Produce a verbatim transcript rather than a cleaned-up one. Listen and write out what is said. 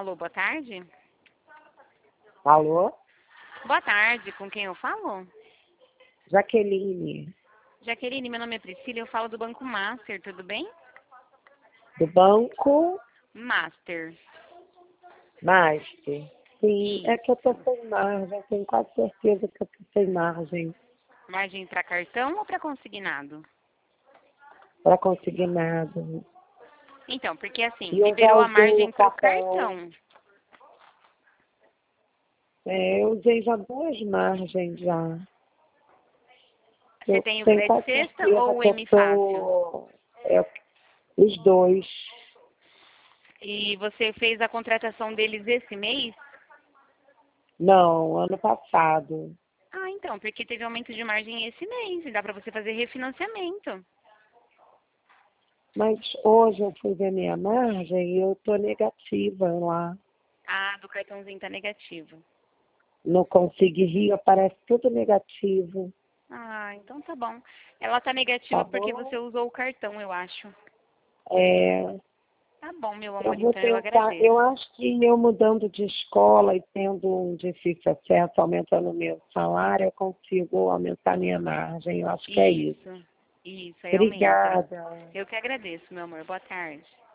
Alô, boa tarde. Alô? Boa tarde, com quem eu falo? Jaqueline, Jaqueline, meu nome é Priscila, eu falo do Banco Master, tudo bem? do Banco Master. Master. Sim, é Isso. que eu tô sem margem, tenho quase certeza que eu tô sem margem Margem para cartão ou para consignado? para conseguir nada. Então, porque assim, E eu já liberou a usei o margem para o cartão, cartão. é, eu usei já duas margens já. Você Eu tem o tenho crédito quase sexta certeza ou o que eu M Fácil? tô, é, os dois. E você fez a contratação deles esse mês? Não, ano passado. Ah, então, porque teve aumento de margem esse mês e dá para você fazer refinanciamento. Mas hoje eu fui ver minha margem e eu tô negativa lá. Ah, do cartãozinho tá negativo. No Consigue Rio aparece tudo negativo. Ah, então tá bom. Ela tá negativa Tá porque bom? você usou o cartão, eu acho. É, Tá bom, meu eu amor, vou então eu tentar, agradeço. eu acho que eu mudando de escola e tendo um difícil acesso, aumentando o meu salário, eu consigo aumentar minha margem. Eu acho que é isso. Isso, isso, realmente. Obrigada. Eu que agradeço, meu amor. Boa tarde.